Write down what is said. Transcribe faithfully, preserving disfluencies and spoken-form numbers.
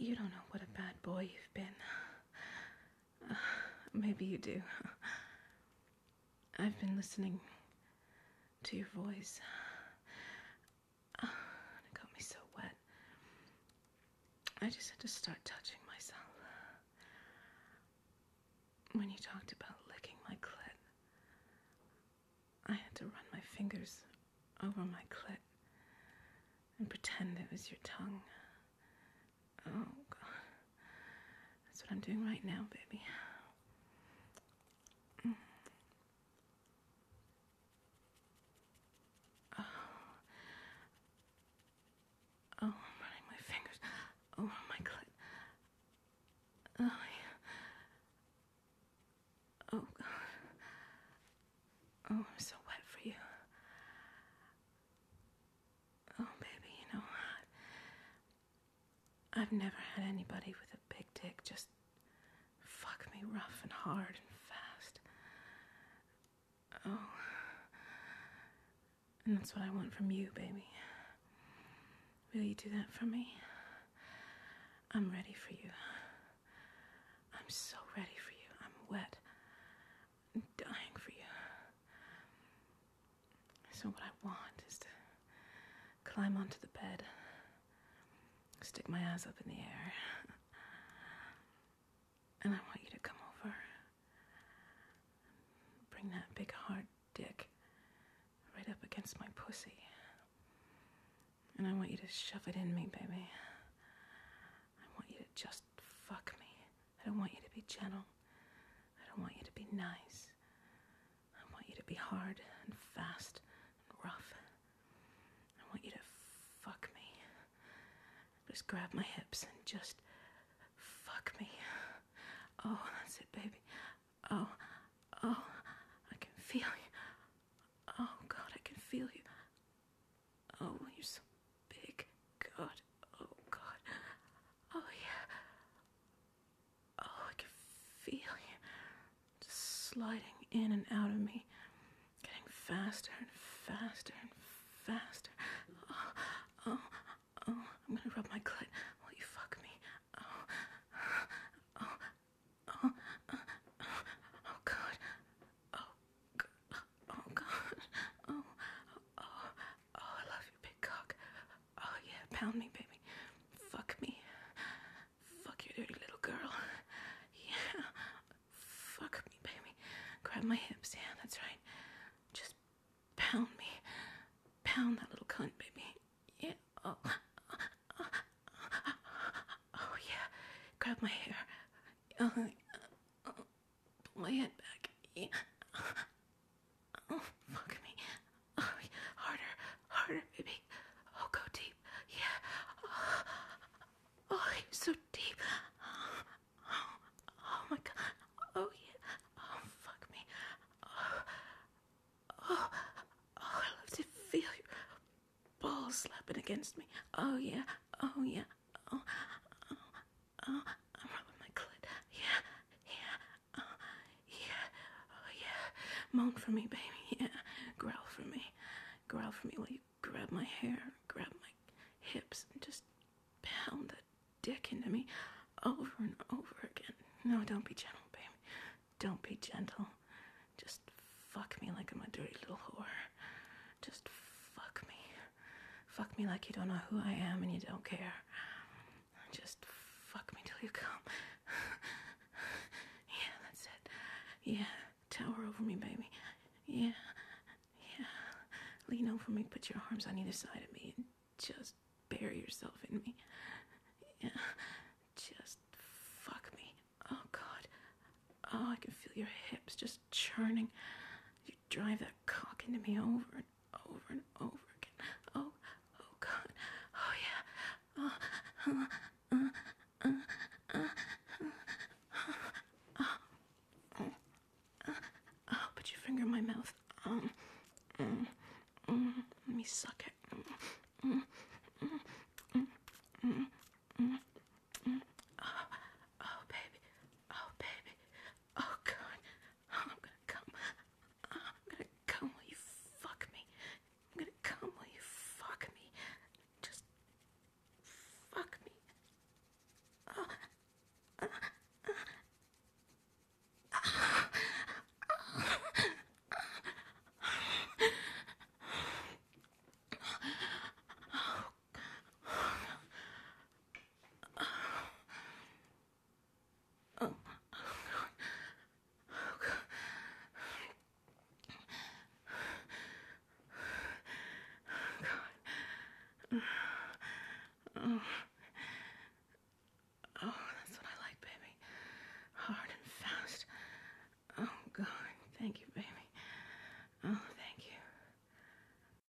You don't know what a bad boy you've been. Uh, maybe you do. I've been listening to your voice. Uh, it got me so wet. I just had to start touching myself. When you talked about licking my clit, I had to run my fingers over my clit and pretend it was your tongue. Oh, God. That's what I'm doing right now, baby. Mm. Oh. Oh, I'm running my fingers over my clit. Oh, yeah. Oh, God. Oh, I'm so wet for you. Oh, baby, you know, I've never had anybody with a big dick just fuck me rough and hard and fast. Oh. And that's what I want from you, baby. Will you do that for me? I'm ready for you. I'm so ready for you. I'm wet. I'm dying for you. So what I want is to climb onto the bed, stick my ass up in the air, and I want you to come over, bring that big hard dick right up against my pussy, and I want you to shove it in me, baby. I want you to just fuck me. I don't want you to be gentle. I don't want you to be nice. I want you to be hard and fast and rough. I want you to fuck me. Just grab my hips and just fuck me. Oh, that's it, baby. Oh, oh, I can feel you. Oh, God, I can feel you. Oh, you're so big. God. Oh, God. Oh, yeah. Oh, I can feel you. Just sliding in and out of me. Getting faster and faster and faster. Oh, oh, oh. I'm gonna rub my clit while you fuck me. Oh, oh, oh, oh, oh, God. Oh, God. Oh, God. Oh, oh, oh, I love your big cock. Oh, yeah, pound me, baby. Fuck me. Fuck your dirty little girl. Yeah. Fuck me, baby. Grab my hips. Yeah, that's right. Just pound me. Pound that little cunt, baby. Yeah. Oh. Oh, yeah. Grab my hair. Oh, oh. Pull my head back. Yeah. Oh, fuck me. Oh, harder. Harder, baby. Oh, go deep. Yeah. Oh, oh you're so deep. Oh, oh, my God. Oh, yeah. Oh, fuck me. Oh, oh, oh, I love to feel your balls slapping against me. Oh, yeah. Oh, yeah. Oh, oh, oh, I'm rubbing my clit. Yeah, yeah. Oh, yeah. Oh, yeah. Moan for me, baby. Yeah. Growl for me. Growl for me while you grab my hair, grab my hips, and just pound that dick into me over and over again. No, don't be gentle, baby. Don't be gentle. Just fuck me like I'm a dirty little whore. Just fuck me. Fuck me like you don't know who I am and you don't care. Just fuck me till you come. Yeah, that's it. Yeah, tower over me, baby. Yeah, yeah. Lean over me, put your arms on either side of me, and just bury yourself in me. Yeah, just fuck me. Oh, God. Oh, I can feel your hips just churning. You drive that cock into me over and over and over again. Oh, oh, God. Oh, yeah. Oh, uh, uh, uh, uh, uh, uh, uh, oh, put your finger in my mouth. Um, mm, mm, let me suck it. Mm, mm, mm, mm, mm, mm. Oh, oh, baby. Oh, baby. Oh, God. Oh, I'm gonna come. Oh, I'm gonna come while you fuck me. Oh.